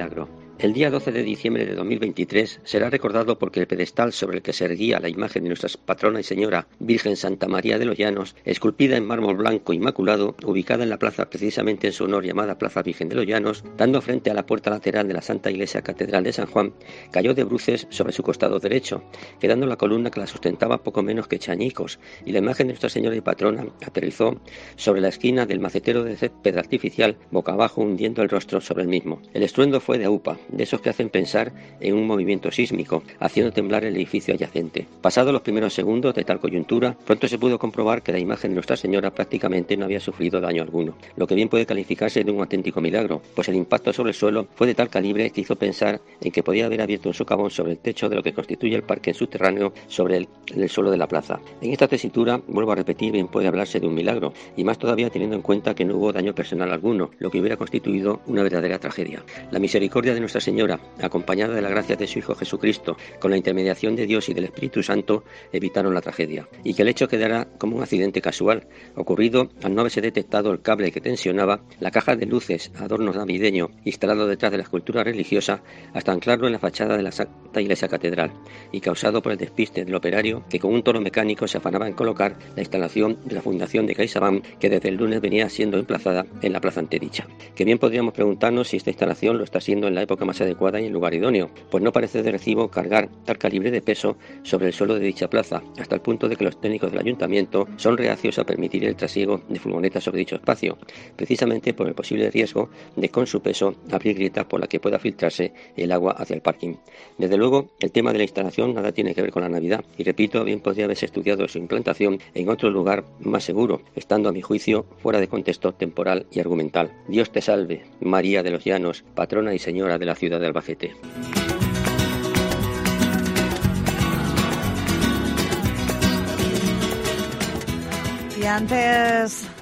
milagro. El día 12 de diciembre de 2023 será recordado porque el pedestal sobre el que se erguía la imagen de nuestra patrona y señora Virgen Santa María de los Llanos, esculpida en mármol blanco inmaculado, ubicada en la plaza precisamente en su honor llamada Plaza Virgen de los Llanos, dando frente a la puerta lateral de la Santa Iglesia Catedral de San Juan, cayó de bruces sobre su costado derecho, quedando la columna que la sustentaba poco menos que hecha añicos, y la imagen de Nuestra Señora y patrona aterrizó sobre la esquina del macetero de césped artificial, boca abajo hundiendo el rostro sobre el mismo. El estruendo fue de aupa, de esos que hacen pensar en un movimiento sísmico, haciendo temblar el edificio adyacente. Pasados los primeros segundos de tal coyuntura, pronto se pudo comprobar que la imagen de Nuestra Señora prácticamente no había sufrido daño alguno, lo que bien puede calificarse de un auténtico milagro, pues el impacto sobre el suelo fue de tal calibre que hizo pensar en que podía haber abierto un socavón sobre el techo de lo que constituye el parque subterráneo sobre el suelo de la plaza. En esta tesitura, vuelvo a repetir, bien puede hablarse de un milagro, y más todavía teniendo en cuenta que no hubo daño personal alguno, lo que hubiera constituido una verdadera tragedia. La misericordia de Nuestra Señora, acompañada de la gracia de su Hijo Jesucristo, con la intermediación de Dios y del Espíritu Santo, evitaron la tragedia, y que el hecho quedara como un accidente casual, ocurrido al no haberse detectado el cable que tensionaba la caja de luces, adornos navideño, instalado detrás de la escultura religiosa, hasta anclarlo en la fachada de la Santa Iglesia Catedral, y causado por el despiste del operario, que con un toro mecánico se afanaba en colocar la instalación de la fundación de CaixaBank, que desde el lunes venía siendo emplazada en la plaza antedicha. Que bien podríamos preguntarnos si esta instalación lo está haciendo en la época más adecuada y en lugar idóneo, pues no parece de recibo cargar tal calibre de peso sobre el suelo de dicha plaza, hasta el punto de que los técnicos del ayuntamiento son reacios a permitir el trasiego de furgonetas sobre dicho espacio, precisamente por el posible riesgo de con su peso abrir grietas por las que pueda filtrarse el agua hacia el parking. Desde luego, el tema de la instalación nada tiene que ver con la Navidad, y repito, bien podría haberse estudiado su implantación en otro lugar más seguro, estando a mi juicio fuera de contexto temporal y argumental. Dios te salve, María de los Llanos, patrona y señora de la ciudad de Albacete. Y antes